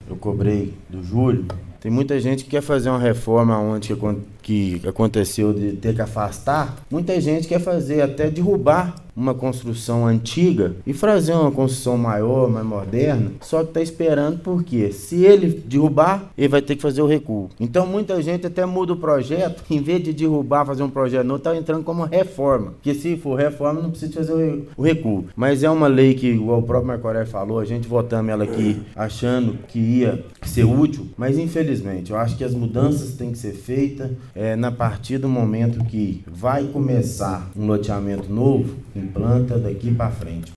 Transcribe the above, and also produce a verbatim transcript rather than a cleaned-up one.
eu cobrei do Júlio, tem muita gente que quer fazer uma reforma onde que aconteceu de ter que afastar. Muita gente quer fazer até derrubar uma construção antiga e fazer uma construção maior, mais moderna, só que está esperando porque se ele derrubar, ele vai ter que fazer o recuo. Então muita gente até muda o projeto, em vez de derrubar, fazer um projeto novo, está entrando como reforma, porque se for reforma não precisa fazer o recuo. Mas é uma lei que, igual o próprio Marco Aurélio falou, a gente votamos ela aqui achando que ia ser útil, mas infelizmente eu acho que as mudanças têm que ser feitas é, na partir do momento que vai começar um loteamento novo, implanta daqui para frente.